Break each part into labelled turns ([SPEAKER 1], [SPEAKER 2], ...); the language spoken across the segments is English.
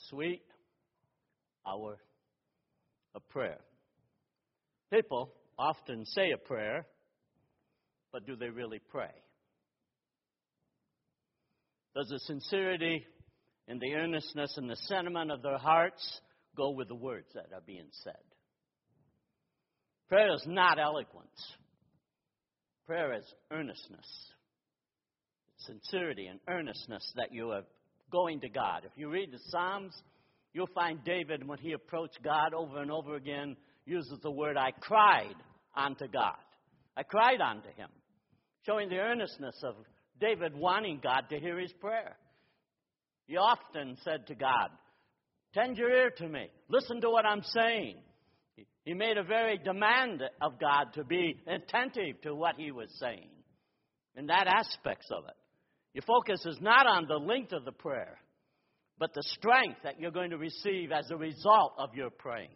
[SPEAKER 1] sweet hour of prayer. People often say a prayer, but do they really pray? Does the sincerity and the earnestness and the sentiment of their hearts go with the words that are being said? Prayer is not eloquence. Prayer is earnestness. Sincerity and earnestness that you are going to God. If you read the Psalms, you'll find David, when he approached God over and over again, uses the word, I cried unto God. I cried unto him, showing the earnestness of David wanting God to hear his prayer. He often said to God, tend your ear to me. Listen to what I'm saying. He made a very demand of God to be attentive to what he was saying. And that aspects of it. Your focus is not on the length of the prayer, but the strength that you're going to receive as a result of your praying.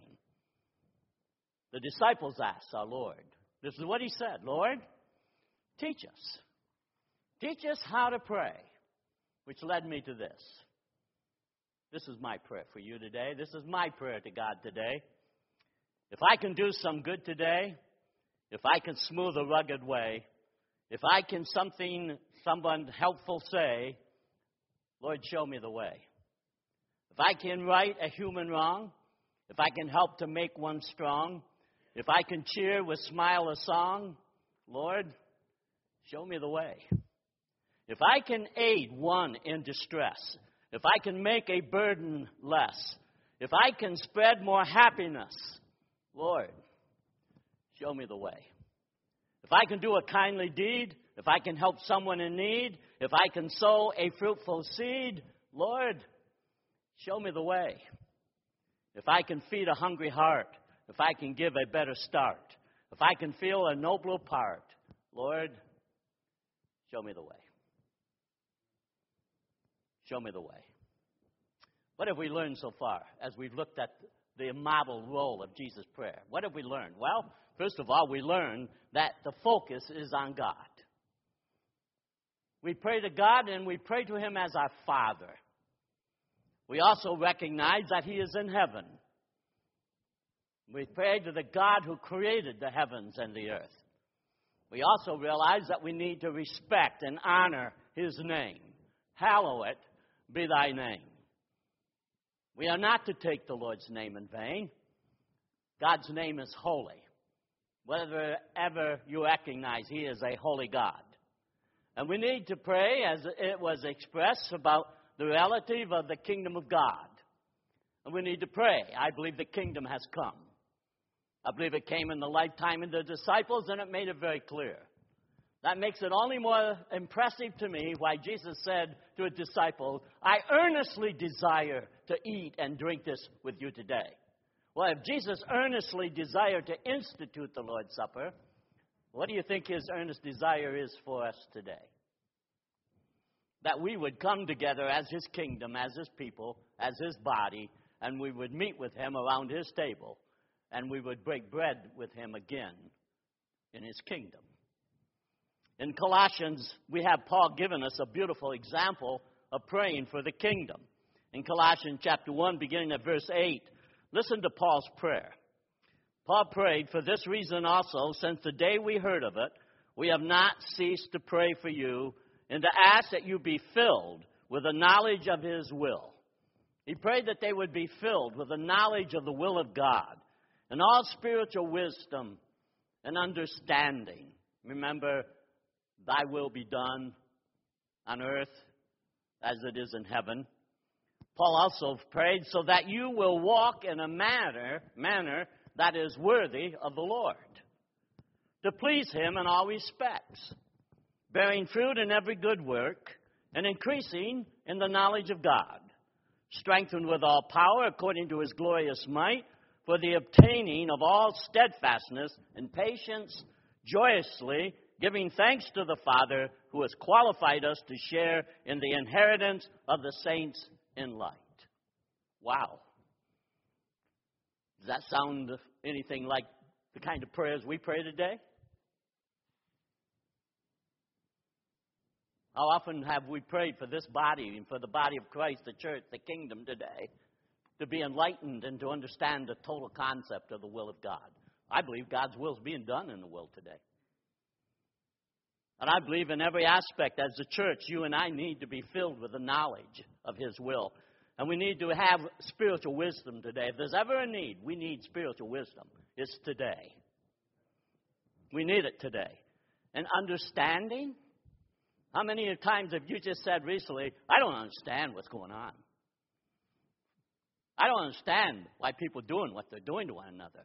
[SPEAKER 1] The disciples asked our Lord, this is what he said, Lord, teach us. Teach us how to pray, which led me to this. This is my prayer for you today. This is my prayer to God today. If I can do some good today, if I can smooth a rugged way, if I can someone helpful say, Lord, show me the way. If I can right a human wrong, if I can help to make one strong, if I can cheer with smile a song, Lord, show me the way. If I can aid one in distress, if I can make a burden less, if I can spread more happiness, Lord, show me the way. If I can do a kindly deed, if I can help someone in need, if I can sow a fruitful seed, Lord, show me the way. If I can feed a hungry heart, if I can give a better start, if I can feel a nobler part, Lord, show me the way. Show me the way. What have we learned so far as we've looked at the model role of Jesus' prayer? What have we learned? Well, first of all, we learned that the focus is on God. We pray to God and we pray to him as our Father. We also recognize that he is in heaven. We pray to the God who created the heavens and the earth. We also realize that we need to respect and honor his name. Hallowed be thy name. We are not to take the Lord's name in vain. God's name is holy. Whatever you recognize, he is a holy God. And we need to pray, as it was expressed, about the relative of the kingdom of God. And we need to pray. I believe the kingdom has come. I believe it came in the lifetime of the disciples, and it made it very clear. That makes it only more impressive to me why Jesus said to a disciple, I earnestly desire to eat and drink this with you today. Well, if Jesus earnestly desired to institute the Lord's Supper, what do you think his earnest desire is for us today? That we would come together as his kingdom, as his people, as his body, and we would meet with him around his table, and we would break bread with him again in his kingdom. In Colossians, we have Paul giving us a beautiful example of praying for the kingdom. In Colossians chapter 1, beginning at verse 8, listen to Paul's prayer. Paul prayed, for this reason also, since the day we heard of it, we have not ceased to pray for you and to ask that you be filled with the knowledge of his will. He prayed that they would be filled with the knowledge of the will of God and all spiritual wisdom and understanding. Remember, thy will be done on earth as it is in heaven. Paul also prayed so that you will walk in a manner that is worthy of the Lord, to please him in all respects, bearing fruit in every good work and increasing in the knowledge of God, strengthened with all power according to his glorious might, for the obtaining of all steadfastness and patience, joyously giving thanks to the Father who has qualified us to share in the inheritance of the saints in light. Wow. Does that sound anything like the kind of prayers we pray today? How often have we prayed for this body and for the body of Christ, the church, the kingdom today? to be enlightened and to understand the total concept of the will of God. I believe God's will is being done in the world today. And I believe in every aspect, as the church, you and I need to be filled with the knowledge of His will. And we need to have spiritual wisdom today. If there's ever a need, we need spiritual wisdom. It's today. We need it today. And understanding. How many times have you just said recently, I don't understand what's going on. I don't understand why people are doing what they're doing to one another.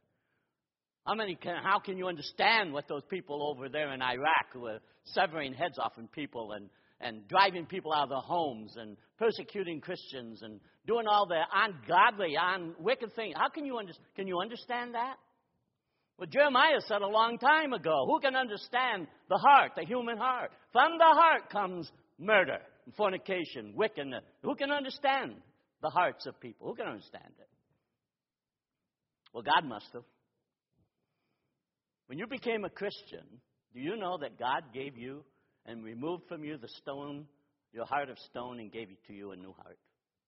[SPEAKER 1] How can you understand what those people over there in Iraq who are severing heads off from people and driving people out of their homes and persecuting Christians and doing all the ungodly, wicked things? How can you understand that? Well, Jeremiah said a long time ago, who can understand the heart, the human heart? From the heart comes murder, fornication, wickedness. Who can understand the hearts of people? Who can understand it? Well, God must have. When you became a Christian, do you know that God gave you and removed from you the stone, your heart of stone, and gave to you a new heart?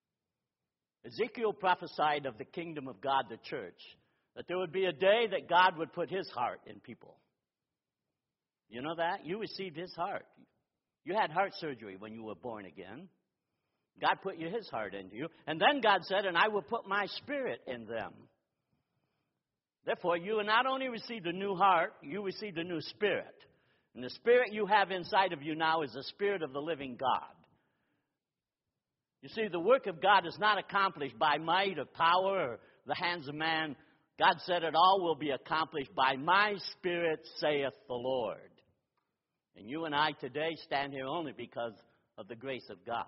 [SPEAKER 1] Ezekiel prophesied of the kingdom of God, the church, that there would be a day that God would put His heart in people. You know that? You received His heart. You had heart surgery when you were born again. God put His heart into you. And then God said, and I will put my Spirit in them. Therefore, you not only received a new heart, you received a new spirit. And the spirit you have inside of you now is the Spirit of the living God. You see, the work of God is not accomplished by might or power or the hands of man. God said it all will be accomplished by my Spirit, saith the Lord. And you and I today stand here only because of the grace of God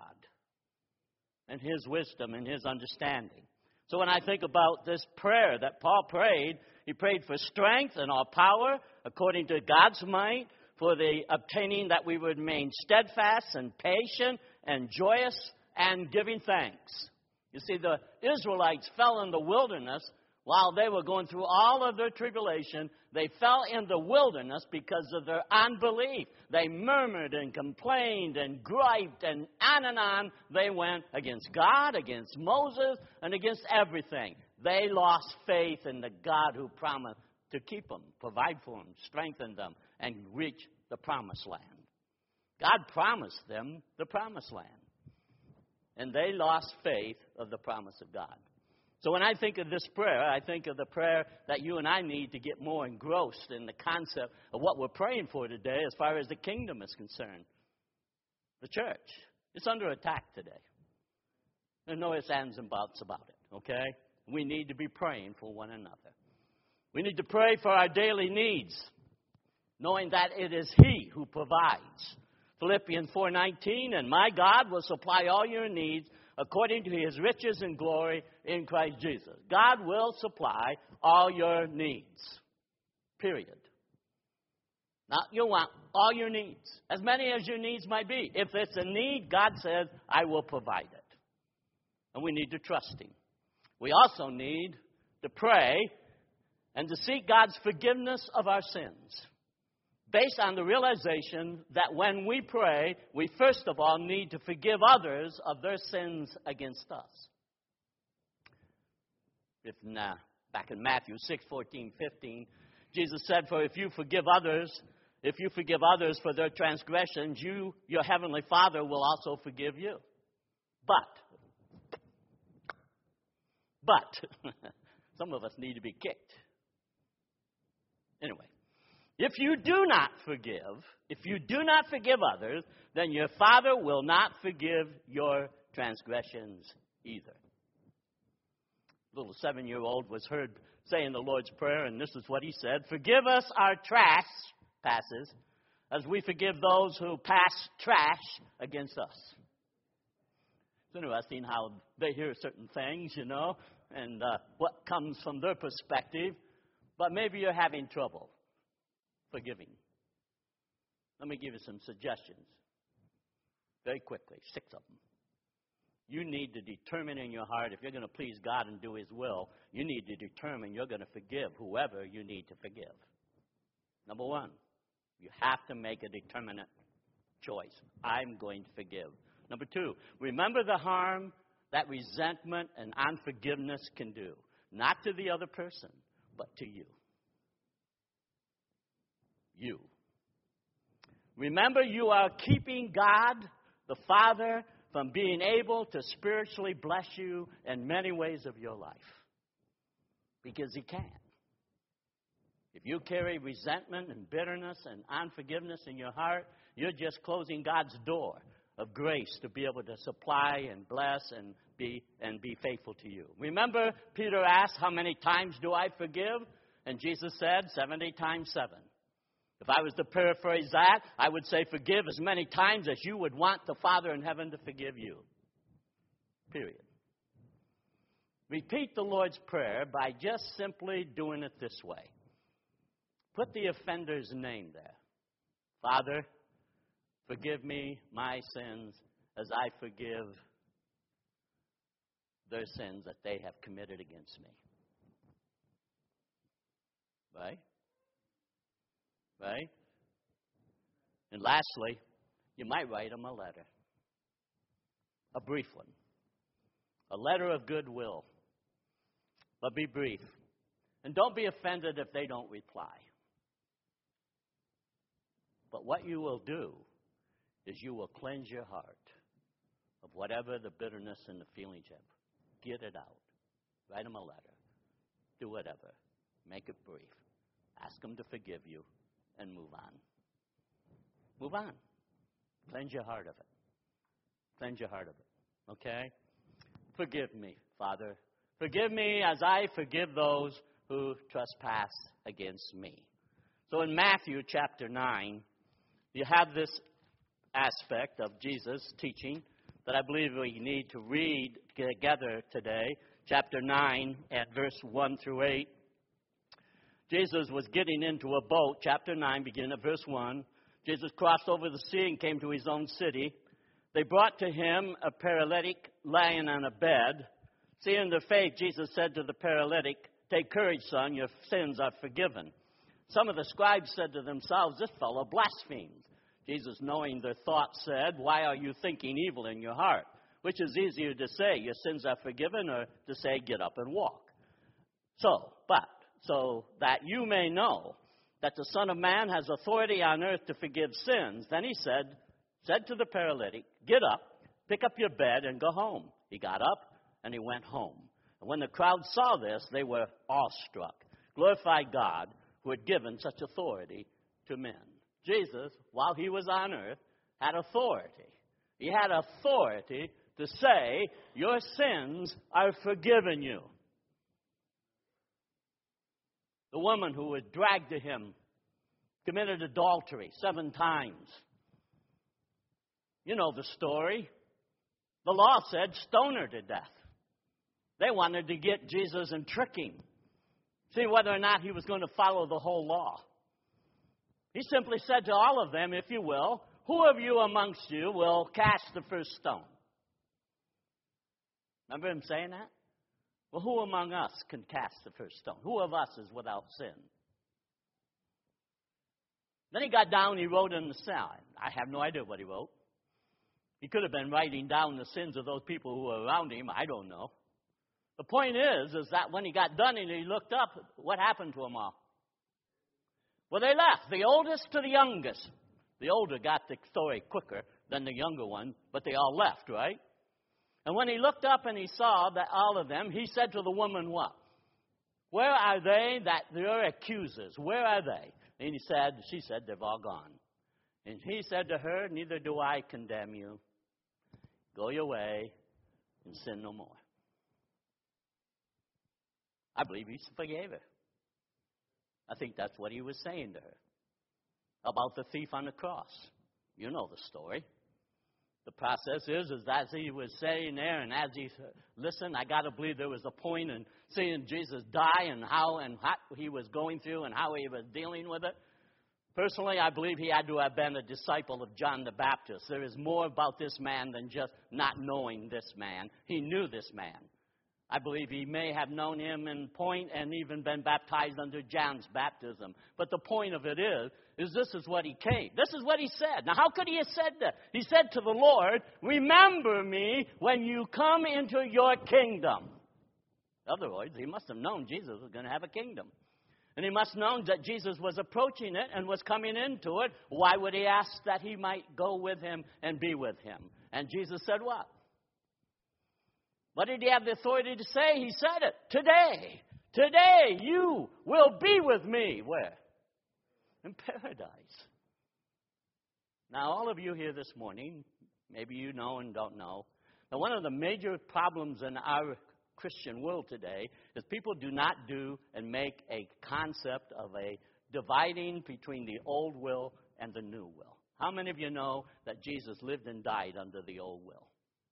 [SPEAKER 1] and His wisdom and His understanding. So when I think about this prayer that Paul prayed, he prayed for strength and all power according to God's might, for the obtaining that we would remain steadfast and patient and joyous and giving thanks. You see, the Israelites fell in the wilderness while they were going through all of their tribulation. They fell in the wilderness because of their unbelief. They murmured and complained and griped, and on they went against God, against Moses, and against everything. They lost faith in the God who promised to keep them, provide for them, strengthen them, and reach the promised land. God promised them the promised land. And they lost faith of the promise of God. So when I think of this prayer, I think of the prayer that you and I need to get more engrossed in the concept of what we're praying for today as far as the kingdom is concerned. The church. It's under attack today. There's no ifs, ands, and buts about it, okay? We need to be praying for one another. We need to pray for our daily needs, knowing that it is He who provides. Philippians 4:19, and my God will supply all your needs according to His riches and glory in Christ Jesus. God will supply all your needs. Period. Not your want, all your needs. As many as your needs might be. If it's a need, God says, I will provide it. And we need to trust Him. We also need to pray and to seek God's forgiveness of our sins, based on the realization that when we pray, we first of all need to forgive others of their sins against us. Back in Matthew 6:14-15, Jesus said, for if you forgive others for their transgressions, your heavenly Father will also forgive you. But, some of us need to be kicked. Anyway. If you do not forgive others, then your Father will not forgive your transgressions either. A little 7-year-old was heard saying the Lord's Prayer, and this is what he said: forgive us our trespasses as we forgive those who pass trash against us. It's interesting how they hear certain things, and what comes from their perspective, but maybe you're having trouble forgiving. Let me give you some suggestions. Very quickly, 6 of them. You need to determine in your heart, if you're going to please God and do His will, you need to determine you're going to forgive whoever you need to forgive. Number 1, you have to make a determinate choice. I'm going to forgive. Number 2, remember the harm that resentment and unforgiveness can do. Not to the other person, but to you. You. Remember, you are keeping God, the Father, from being able to spiritually bless you in many ways of your life. Because He can. If you carry resentment and bitterness and unforgiveness in your heart, you're just closing God's door of grace to be able to supply and bless and be faithful to you. Remember, Peter asked, how many times do I forgive? And Jesus said, 70 times 7. If I was to paraphrase that, I would say forgive as many times as you would want the Father in heaven to forgive you. Period. Repeat the Lord's Prayer by just simply doing it this way. Put the offender's name there. Father, forgive me my sins as I forgive their sins that they have committed against me. Right? Right? And lastly, you might write them a letter. A brief one. A letter of goodwill. But be brief. And don't be offended if they don't reply. But what you will do is you will cleanse your heart of whatever the bitterness and the feelings you have. Get it out. Write them a letter. Do whatever. Make it brief. Ask them to forgive you and move on. Move on. Cleanse your heart of it. Cleanse your heart of it. Okay? Forgive me, Father. Forgive me as I forgive those who trespass against me. So in Matthew chapter 9, you have this aspect of Jesus' teaching that I believe we need to read together today. Chapter 9 at verse 1 through 8. Jesus was getting into a boat. Chapter 9, beginning at verse 1. Jesus crossed over the sea and came to his own city. They brought to him a paralytic lying on a bed. Seeing their faith, Jesus said to the paralytic, "Take courage, son, your sins are forgiven." Some of the scribes said to themselves, "This fellow blasphemes." Jesus, knowing their thoughts, said, "Why are you thinking evil in your heart? Which is easier to say, your sins are forgiven, or to say, get up and walk? So that you may know that the Son of Man has authority on earth to forgive sins." Then he said to the paralytic, "Get up, pick up your bed, and go home." He got up, and he went home. And when the crowd saw this, they were awestruck, glorified God, who had given such authority to men. Jesus, while he was on earth, had authority. He had authority to say, your sins are forgiven you. The woman who was dragged to him committed adultery 7 times. You know the story. The law said stone her to death. They wanted to get Jesus and trick him. See whether or not he was going to follow the whole law. He simply said to all of them, if you will, who of you amongst you will cast the first stone? Remember him saying that? Well, who among us can cast the first stone? Who of us is without sin? Then he got down and he wrote in the sand. I have no idea what he wrote. He could have been writing down the sins of those people who were around him. I don't know. The point is that when he got done and he looked up, what happened to them all? Well, they left, the oldest to the youngest. The older got the story quicker than the younger one, but they all left, right? And when he looked up and he saw that all of them, he said to the woman, what? Where are they that your accusers? Where are they? And she said, they've all gone. And he said to her, neither do I condemn you. Go your way and sin no more. I believe he forgave her. I think that's what he was saying to her. About the thief on the cross. You know the story. The process is as he was saying there and as he listened, I got to believe there was a point in seeing Jesus die and how he was going through and how he was dealing with it. Personally, I believe he had to have been a disciple of John the Baptist. There is more about this man than just not knowing this man. He knew this man. I believe he may have known him in point and even been baptized under John's baptism. But the point of it is this is what he came. This is what he said. Now, how could he have said that? He said to the Lord, remember me when you come into your kingdom. In other words, he must have known Jesus was going to have a kingdom. And he must have known that Jesus was approaching it and was coming into it. Why would he ask that he might go with him and be with him? And Jesus said what? What did he have the authority to say? He said it. Today you will be with me. Where? In paradise. Now, all of you here this morning, maybe you know and don't know, that one of the major problems in our Christian world today is people do not do and make a concept of a dividing between the old will and the new will. How many of you know that Jesus lived and died under the old will?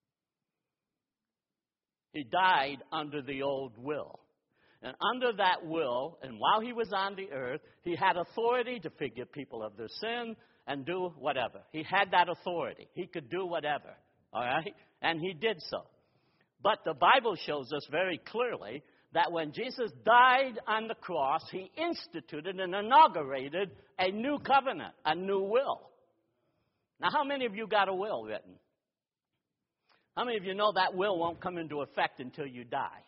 [SPEAKER 1] He died under the old will. And under that will, and while he was on the earth, he had authority to forgive people of their sin and do whatever. He had that authority. He could do whatever. All right? And he did so. But the Bible shows us very clearly that when Jesus died on the cross, he instituted and inaugurated a new covenant, a new will. Now, how many of you got a will written? How many of you know that will won't come into effect until you die?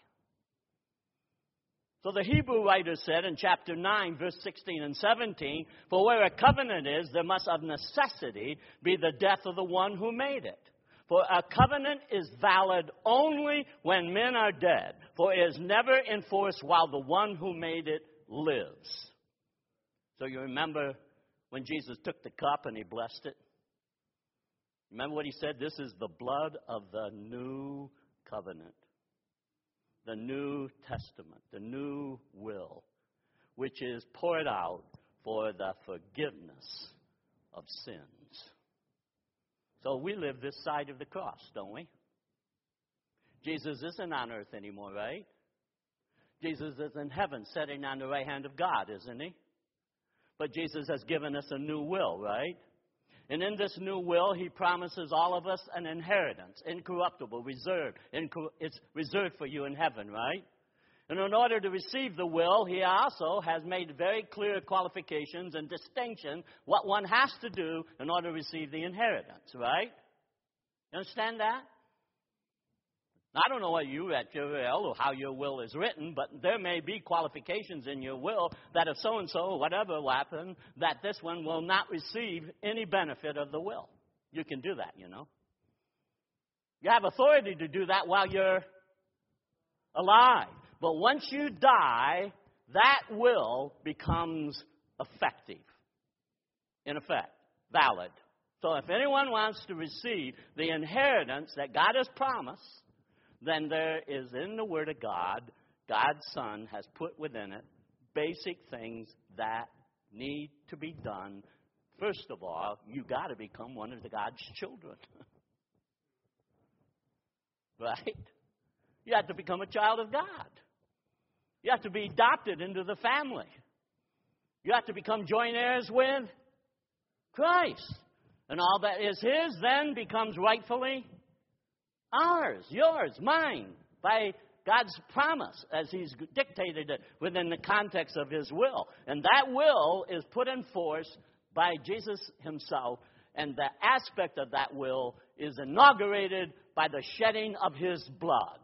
[SPEAKER 1] So the Hebrew writer said in chapter 9, verse 16 and 17, for where a covenant is, there must of necessity be the death of the one who made it. For a covenant is valid only when men are dead, for it is never enforced while the one who made it lives. So you remember when Jesus took the cup and he blessed it? Remember what he said? This is the blood of the new covenant, the New Testament, the new will, which is poured out for the forgiveness of sins. So we live this side of the cross, don't we? Jesus isn't on earth anymore, right? Jesus is in heaven, sitting on the right hand of God, isn't he? But Jesus has given us a new will, right? And in this new will, he promises all of us an inheritance, incorruptible, reserved. It's reserved for you in heaven, right? And in order to receive the will, he also has made very clear qualifications and distinction what one has to do in order to receive the inheritance, right? You understand that? Now, I don't know what you read your will or how your will is written, but there may be qualifications in your will that if so-and-so, whatever will happen, that this one will not receive any benefit of the will. You can do that, you know. You have authority to do that while you're alive. But once you die, that will becomes effective. In effect, valid. So if anyone wants to receive the inheritance that God has promised, then there is in the Word of God, God's Son has put within it basic things that need to be done. First of all, you got to become one of God's children. Right? You have to become a child of God. You have to be adopted into the family. You have to become joint heirs with Christ. And all that is his then becomes rightfully ours, yours, mine, by God's promise as he's dictated it within the context of his will. And that will is put in force by Jesus himself, and the aspect of that will is inaugurated by the shedding of his blood.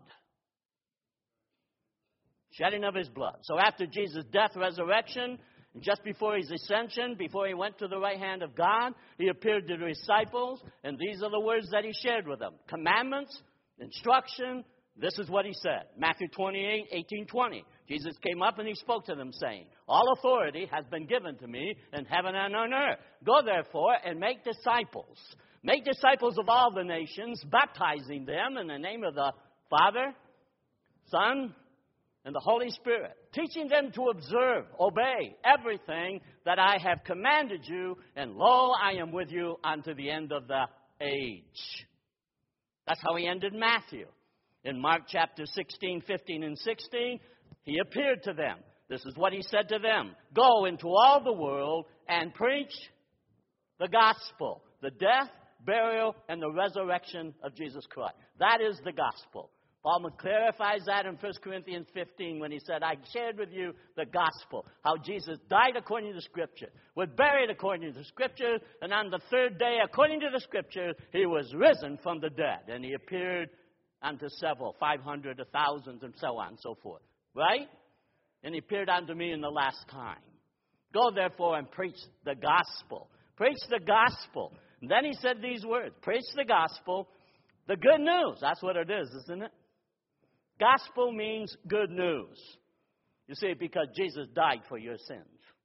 [SPEAKER 1] Shedding of his blood. So after Jesus' death, resurrection, and just before his ascension, before he went to the right hand of God, he appeared to the disciples, and these are the words that he shared with them. Commandments, instruction, this is what he said. Matthew 28, 18, 20. Jesus came up and he spoke to them saying, all authority has been given to me in heaven and on earth. Go therefore and make disciples. Make disciples of all the nations, baptizing them in the name of the Father, Son, and the Holy Spirit, teaching them to observe, obey everything that I have commanded you, and lo, I am with you unto the end of the age. That's how he ended Matthew. In Mark chapter 16, 15, and 16, he appeared to them. This is what he said to them. Go into all the world and preach the gospel, the death, burial, and the resurrection of Jesus Christ. That is the gospel. Paul clarifies that in 1 Corinthians 15 when he said, I shared with you the gospel, how Jesus died according to the Scripture, was buried according to the Scripture, and on the third day, according to the Scripture, he was risen from the dead. And he appeared unto several, 500, 1,000, and so on and so forth. Right? And he appeared unto me in the last time. Go therefore and preach the gospel. Preach the gospel. And then he said these words, preach the gospel, the good news. That's what it is, isn't it? Gospel means good news. You see, because Jesus died for your sins.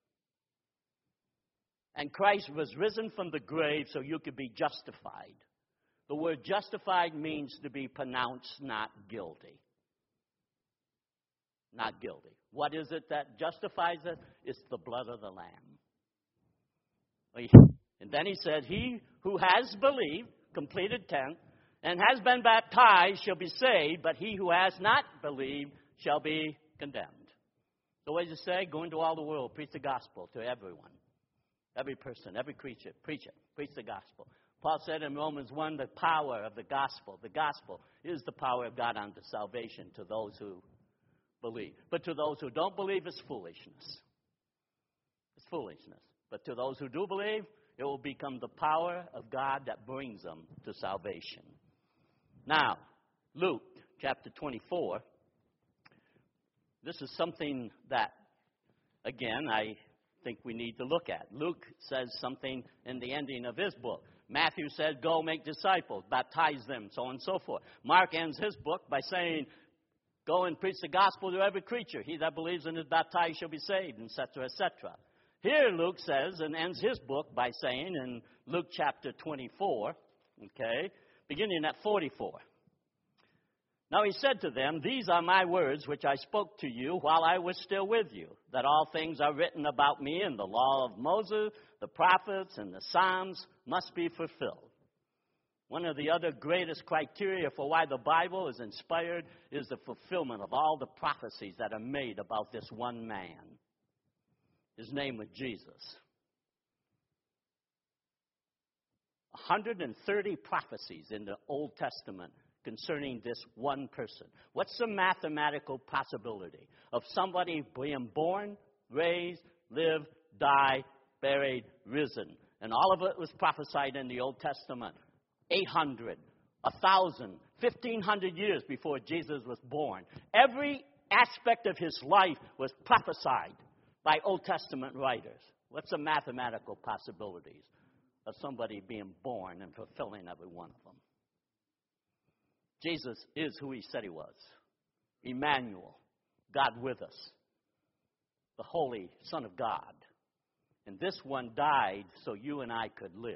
[SPEAKER 1] And Christ was risen from the grave so you could be justified. The word justified means to be pronounced not guilty. Not guilty. What is it that justifies us? It's the blood of the Lamb. And then he said, he who has believed, completed tense, and has been baptized shall be saved, but he who has not believed shall be condemned. So what does it say? Go into all the world, preach the gospel to everyone. Every person, every creature, preach it. Preach the gospel. Paul said in Romans 1, the power of the gospel. The gospel is the power of God unto salvation to those who believe. But to those who don't believe, it's foolishness. It's foolishness. But to those who do believe, it will become the power of God that brings them to salvation. Now, Luke chapter 24. This is something that, again, I think we need to look at. Luke says something in the ending of his book. Matthew said, go make disciples, baptize them, so on and so forth. Mark ends his book by saying, go and preach the gospel to every creature. He that believes and is baptized shall be saved, etc., etc. Here Luke says, and ends his book by saying in Luke chapter 24, okay, beginning at 44. Now he said to them, these are my words which I spoke to you while I was still with you, that all things are written about me in the law of Moses, the prophets, and the Psalms must be fulfilled. One of the other greatest criteria for why the Bible is inspired is the fulfillment of all the prophecies that are made about this one man. His name was Jesus. 130 prophecies in the Old Testament concerning this one person. What's the mathematical possibility of somebody being born, raised, lived, died, buried, risen? And all of it was prophesied in the Old Testament. 800, 1,000, 1,500 years before Jesus was born. Every aspect of his life was prophesied by Old Testament writers. What's the mathematical possibilities of somebody being born and fulfilling every one of them? Jesus is who he said he was. Emmanuel, God with us. The Holy Son of God. And this one died so you and I could live.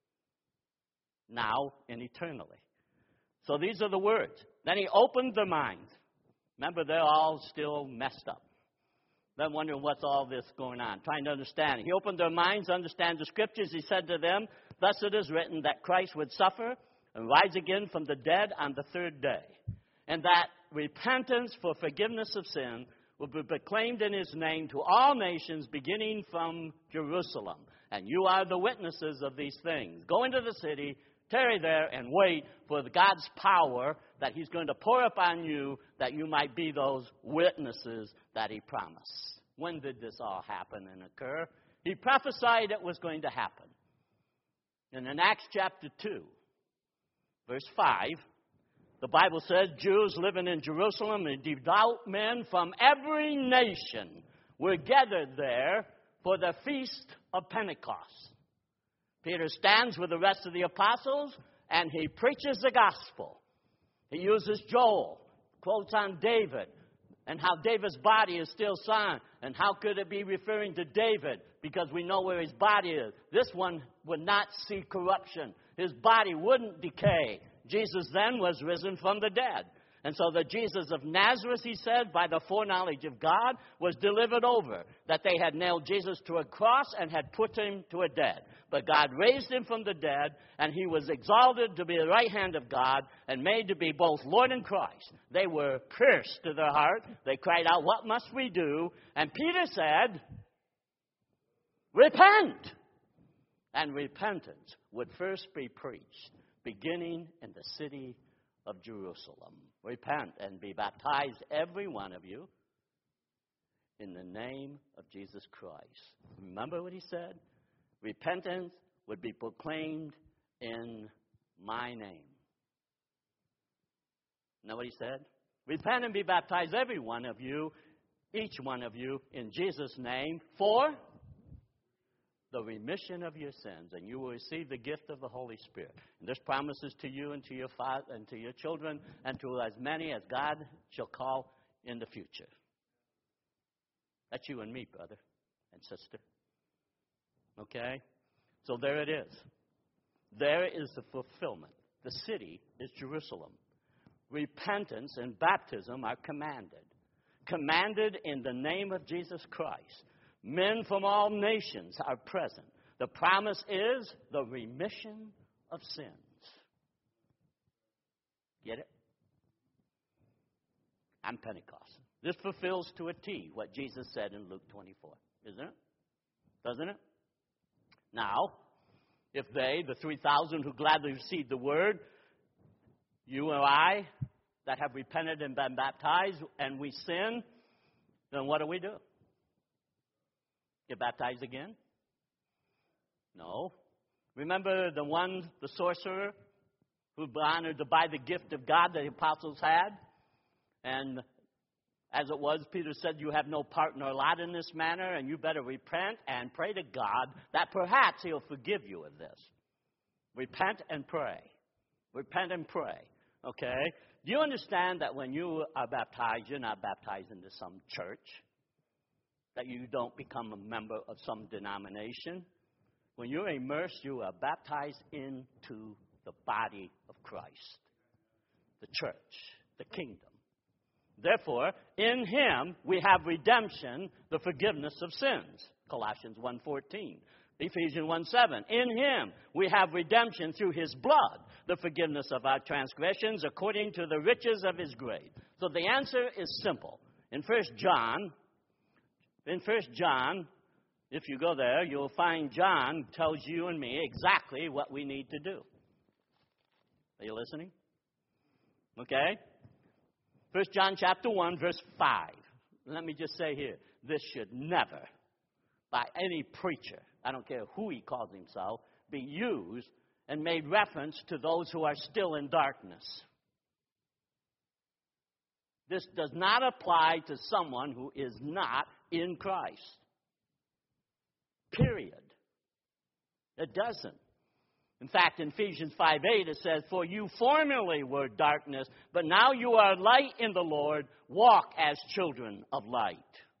[SPEAKER 1] Now and eternally. So these are the words. Then he opened their minds. Remember, they're all still messed up. They're wondering what's all this going on, trying to understand. He opened their minds to understand the Scriptures. He said to them, thus it is written that Christ would suffer and rise again from the dead on the third day, and that repentance for forgiveness of sin will be proclaimed in his name to all nations, beginning from Jerusalem. And you are the witnesses of these things. Go into the city, tarry there, and wait for God's power that he's going to pour upon you, that you might be those witnesses that he promised. When did this all happen and occur? He prophesied it was going to happen. And in Acts chapter 2, verse 5, the Bible says, Jews living in Jerusalem and devout men from every nation were gathered there for the feast of Pentecost. Peter stands with the rest of the apostles and he preaches the gospel. He uses Joel, quotes on David, and how David's body is still sound. And how could it be referring to David? Because we know where his body is. This one would not see corruption. His body wouldn't decay. Jesus then was risen from the dead. And so the Jesus of Nazareth, he said, by the foreknowledge of God, was delivered over. That they had nailed Jesus to a cross and had put him to a dead. But God raised him from the dead, and he was exalted to be the right hand of God and made to be both Lord and Christ. They were pierced to their heart. They cried out, what must we do? And Peter said, repent. And repentance would first be preached, beginning in the city of Jerusalem. Repent and be baptized, every one of you, in the name of Jesus Christ. Remember what he said? Repentance would be proclaimed in my name. Know what he said? Repent and be baptized, every one of you, each one of you, in Jesus' name, for the remission of your sins, and you will receive the gift of the Holy Spirit. And this promises to you and to your father and to your children and to as many as God shall call in the future. That's you and me, brother and sister. Okay? So there it is. There is the fulfillment. The city is Jerusalem. Repentance and baptism are commanded. Commanded in the name of Jesus Christ. Men from all nations are present. The promise is the remission of sins. Get it? I'm Pentecostal. This fulfills to a T what Jesus said in Luke 24. Isn't it? Doesn't it? Now, if they, the 3,000 who gladly received the word, you and I, that have repented and been baptized, and we sin, then what do? Get baptized again? No. Remember the sorcerer who honored to buy the gift of God that the apostles had? And as it was, Peter said, you have no part nor lot in this matter, and you better repent and pray to God that perhaps he'll forgive you of this. Repent and pray. Repent and pray. Okay? Do you understand that when you are baptized, you're not baptized into some church? That you don't become a member of some denomination? When you're immersed, you are baptized into the body of Christ, the church, the kingdom. Therefore, in him we have redemption, the forgiveness of sins. Colossians 1:14. Ephesians 1:7. In him we have redemption through his blood, the forgiveness of our transgressions according to the riches of his grace. So the answer is simple. In 1 John, if you go there, you'll find John tells you and me exactly what we need to do. Are you listening? Okay? 1 John chapter 1, verse 5. Let me just say here, this should never, by any preacher, I don't care who he calls himself, be used and made reference to those who are still in darkness. This does not apply to someone who is not in Christ. Period. It doesn't. In fact, in Ephesians 5:8 it says, for you formerly were darkness, but now you are light in the Lord. Walk as children of light.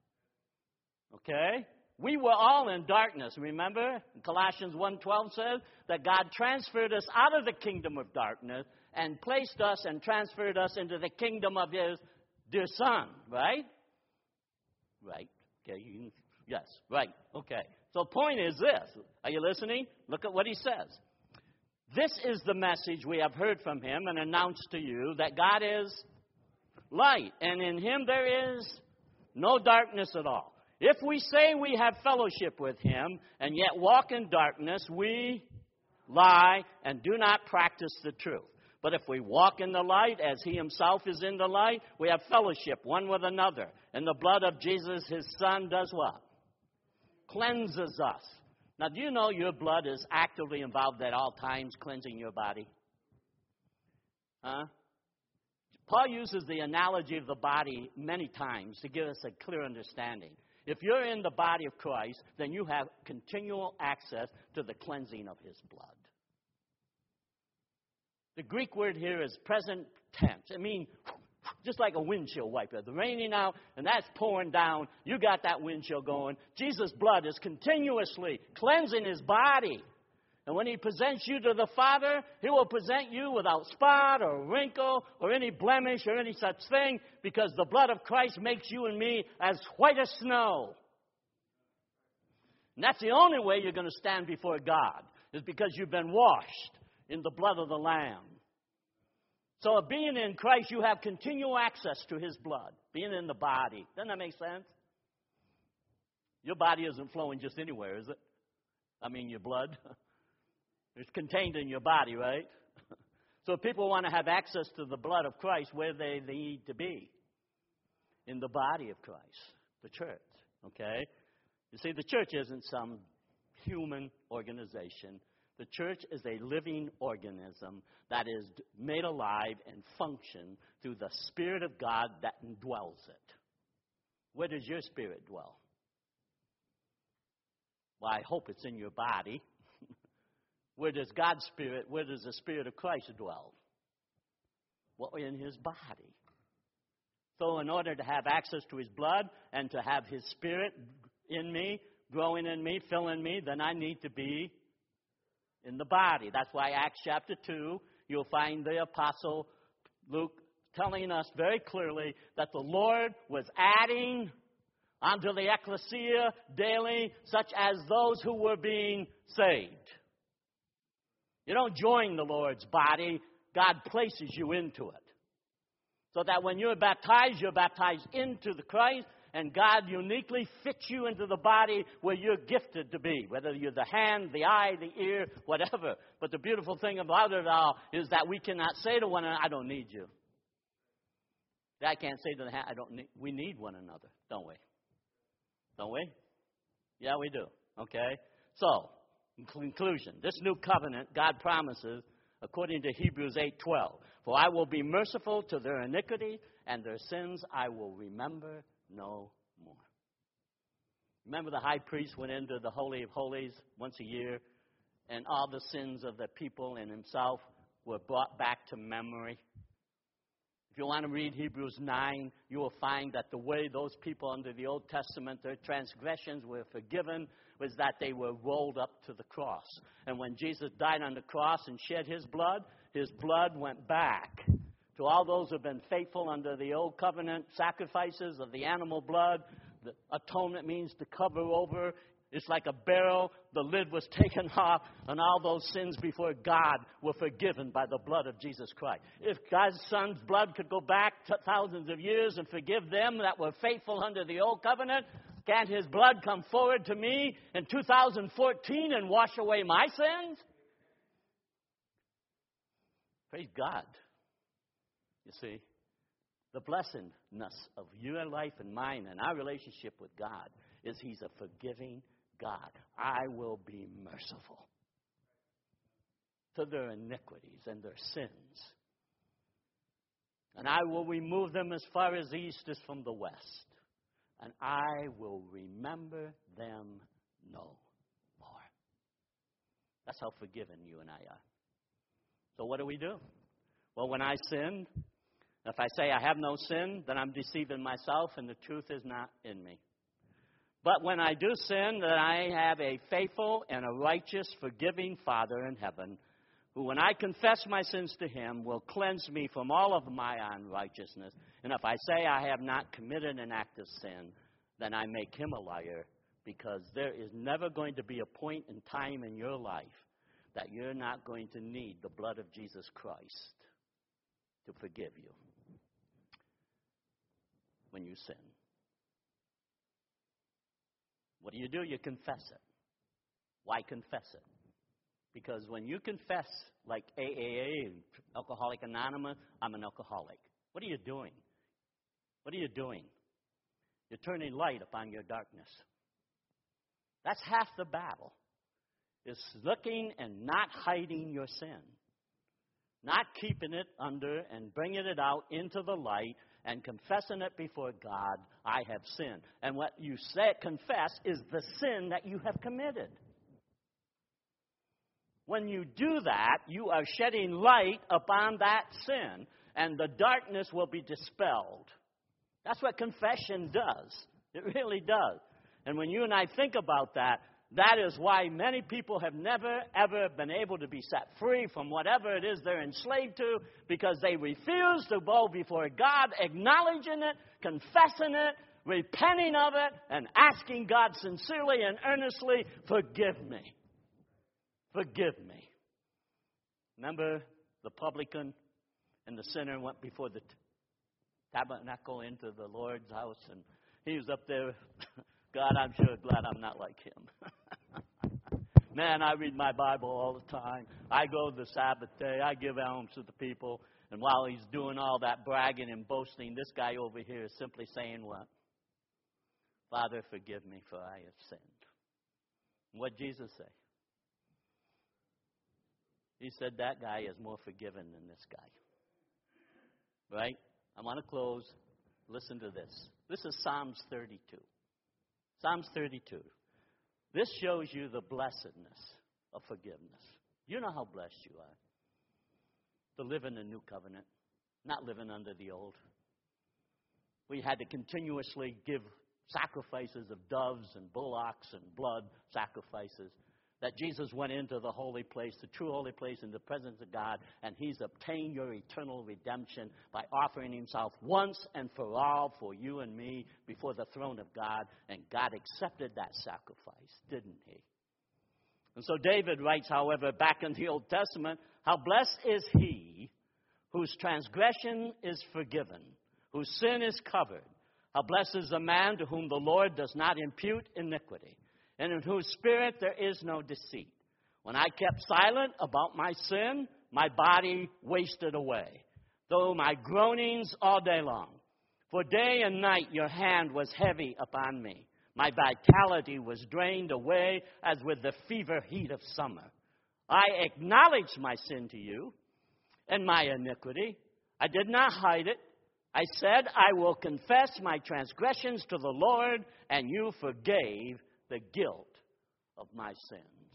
[SPEAKER 1] Okay? We were all in darkness, remember? Colossians 1:12 says that God transferred us out of the kingdom of darkness and placed us and transferred us into the kingdom of his dear Son, right? Right. Okay. Yes, right. Okay. So the point is this. Are you listening? Look at what he says. This is the message we have heard from him and announced to you, that God is light, and in him there is no darkness at all. If we say we have fellowship with him and yet walk in darkness, we lie and do not practice the truth. But if we walk in the light as he himself is in the light, we have fellowship one with another. And the blood of Jesus, his Son, does what? Cleanses us. Now, do you know your blood is actively involved at all times cleansing your body? Huh? Paul uses the analogy of the body many times to give us a clear understanding. If you're in the body of Christ, then you have continual access to the cleansing of his blood. The Greek word here is present tense. It means just like a windshield wiper. The raining out, and that's pouring down. You got that windshield going. Jesus' blood is continuously cleansing his body. And when he presents you to the Father, he will present you without spot or wrinkle or any blemish or any such thing, because the blood of Christ makes you and me as white as snow. And that's the only way you're going to stand before God, is because you've been washed in the blood of the Lamb. So being in Christ, you have continual access to his blood, being in the body. Doesn't that make sense? Your body isn't flowing just anywhere, is it? I mean, your blood. It's contained in your body, right? So if people want to have access to the blood of Christ, where they need to be? In the body of Christ, the church, okay? You see, the church isn't some human organization. The church is a living organism that is made alive and function through the Spirit of God that indwells it. Where does your spirit dwell? Well, I hope it's in your body. Where does God's Spirit, where does the Spirit of Christ dwell? Well, in His body. So in order to have access to His blood and to have His Spirit in me, growing in me, filling me, then I need to be in the body. That's why Acts chapter 2, you'll find the Apostle Luke telling us very clearly that the Lord was adding unto the ecclesia daily, such as those who were being saved. You don't join the Lord's body. God places you into it. So that when you're baptized into the Christ, and God uniquely fits you into the body where you're gifted to be, whether you're the hand, the eye, the ear, whatever. But the beautiful thing about it all is that we cannot say to one another, I don't need you. I can't say to the hand, we need one another, don't we? Don't we? Yeah, we do. Okay? So, in conclusion, this new covenant, God promises, according to Hebrews 8:12, for I will be merciful to their iniquity, and their sins I will remember no more. Remember the high priest went into the Holy of Holies once a year, and all the sins of the people and himself were brought back to memory. If you want to read Hebrews 9, you will find that the way those people under the Old Testament, their transgressions were forgiven, was that they were rolled up to the cross. And when Jesus died on the cross and shed His blood went back to all those who have been faithful under the Old Covenant sacrifices of the animal blood. The atonement means to cover over. It's like a barrel. The lid was taken off, and all those sins before God were forgiven by the blood of Jesus Christ. If God's Son's blood could go back to thousands of years and forgive them that were faithful under the Old Covenant, can't His blood come forward to me in 2014 and wash away my sins? Praise God. You see, the blessedness of your life and mine and our relationship with God is He's a forgiving God. I will be merciful to their iniquities and their sins. And I will remove them as far as the east is from the west. And I will remember them no more. That's how forgiven you and I are. So what do? Well, when I sin, if I say I have no sin, then I'm deceiving myself and the truth is not in me. But when I do sin, then I have a faithful and a righteous, forgiving Father in heaven, who when I confess my sins to Him will cleanse me from all of my unrighteousness. And if I say I have not committed an act of sin, then I make Him a liar, because there is never going to be a point in time in your life that you're not going to need the blood of Jesus Christ to forgive you when you sin. What do? You confess it. Why confess it? Because when you confess, like AAA, Alcoholic Anonymous, I'm an alcoholic. What are you doing? What are you doing? You're turning light upon your darkness. That's half the battle. Is looking and not hiding your sin. Not keeping it under and bringing it out into the light and confessing it before God, I have sinned. And what you say, confess, is the sin that you have committed. When you do that, you are shedding light upon that sin, and the darkness will be dispelled. That's what confession does. It really does. And when you and I think about that, that is why many people have never, ever been able to be set free from whatever it is they're enslaved to, because they refuse to bow before God, acknowledging it, confessing it, repenting of it, and asking God sincerely and earnestly, forgive me. Forgive me. Remember the publican and the sinner went before the tabernacle into the Lord's house, and he was up there, God, I'm sure glad I'm not like him. Man, I read my Bible all the time. I go the Sabbath day. I give alms to the people. And while he's doing all that bragging and boasting, this guy over here is simply saying what? Father, forgive me, for I have sinned. What did Jesus say? He said that guy is more forgiven than this guy. Right? I want to close. Listen to this. This is Psalms 32. Psalms 32. This shows you the blessedness of forgiveness. You know how blessed you are to live in the new covenant, not living under the old. We had to continuously give sacrifices of doves and bullocks and blood sacrifices. That Jesus went into the holy place, the true holy place, in the presence of God, and he's obtained your eternal redemption by offering himself once and for all for you and me before the throne of God, and God accepted that sacrifice, didn't he? And so David writes, however, back in the Old Testament, how blessed is he whose transgression is forgiven, whose sin is covered. How blessed is the man to whom the Lord does not impute iniquity, and in whose spirit there is no deceit. When I kept silent about my sin, my body wasted away, though my groanings all day long. For day and night your hand was heavy upon me. My vitality was drained away as with the fever heat of summer. I acknowledged my sin to you and my iniquity. I did not hide it. I said, I will confess my transgressions to the Lord, and you forgave the guilt of my sins.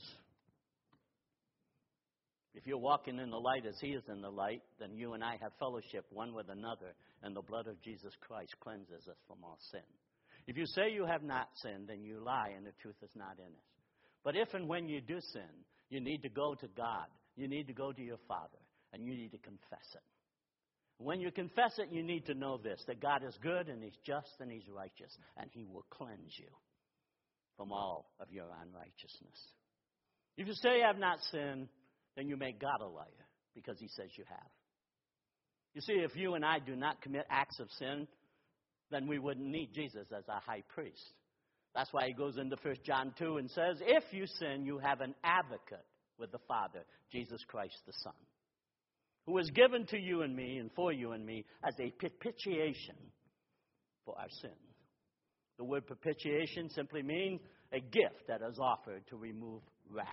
[SPEAKER 1] If you're walking in the light as he is in the light, then you and I have fellowship one with another, and the blood of Jesus Christ cleanses us from all sin. If you say you have not sinned, then you lie, and the truth is not in us. But if and when you do sin, you need to go to God. You need to go to your Father, and you need to confess it. When you confess it, you need to know this, that God is good, and he's just, and he's righteous, and he will cleanse you from all of your unrighteousness. If you say you have not sinned, then you make God a liar, because he says you have. You see, if you and I do not commit acts of sin, then we wouldn't need Jesus as our high priest. That's why he goes into 1 John 2 and says, if you sin, you have an advocate with the Father, Jesus Christ the Son, who was given to you and me and for you and me as a propitiation for our sins. The word propitiation simply means a gift that is offered to remove wrath.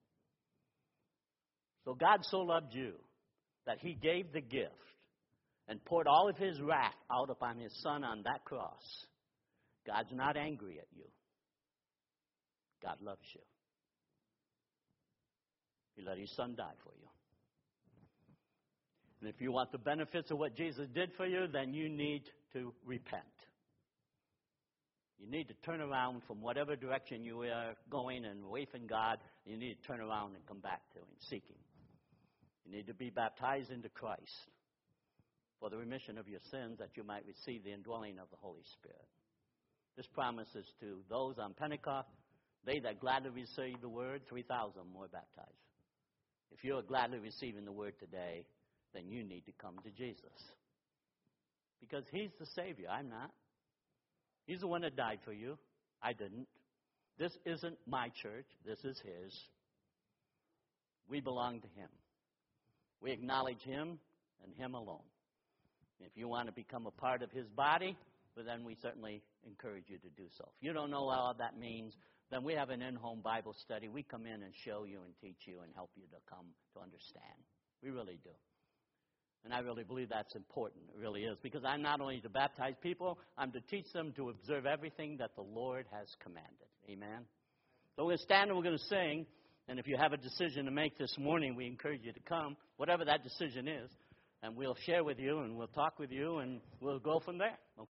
[SPEAKER 1] So God so loved you that he gave the gift and poured all of his wrath out upon his Son on that cross. God's not angry at you. God loves you. He let his Son die for you. And if you want the benefits of what Jesus did for you, then you need to repent. You need to turn around from whatever direction you are going and away from God. You need to turn around and come back to him, seek him. You need to be baptized into Christ for the remission of your sins, that you might receive the indwelling of the Holy Spirit. This promise is to those on Pentecost. They that gladly receive the word, 3,000 more baptized. If you're gladly receiving the word today, then you need to come to Jesus. Because he's the Savior. I'm not. He's the one that died for you. I didn't. This isn't my church. This is his. We belong to him. We acknowledge him and him alone. If you want to become a part of his body, well, then we certainly encourage you to do so. If you don't know what all that means, then we have an in-home Bible study. We come in and show you and teach you and help you to come to understand. We really do. And I really believe that's important. It really is. Because I'm not only to baptize people, I'm to teach them to observe everything that the Lord has commanded. Amen? So we're going to stand and we're going to sing. And if you have a decision to make this morning, we encourage you to come, whatever that decision is. And we'll share with you and we'll talk with you and we'll go from there. Okay?